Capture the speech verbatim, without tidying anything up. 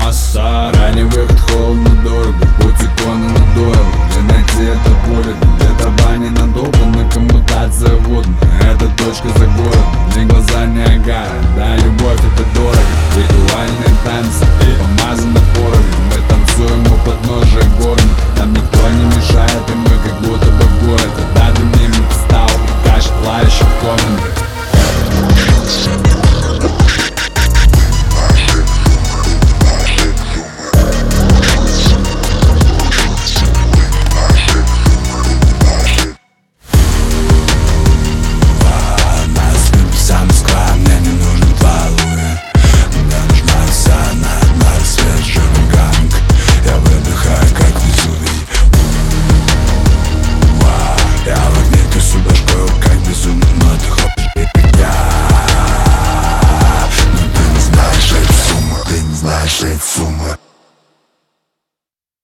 масса. Ранний выход, холодно, дорого, путь иконы надоел. Где найти это поле, где-то баня надолбана, коммутация водная. Это точка за городом, не глаза Ниагара. Да, любовь это дорого, ритуальные танцы помазаны порами. Мы танцуем у подножия горна, нам никто не мешает, и мы как будто бы в городе. Да, ты мимо встал, и кашет плавящий в комнате. Сумма.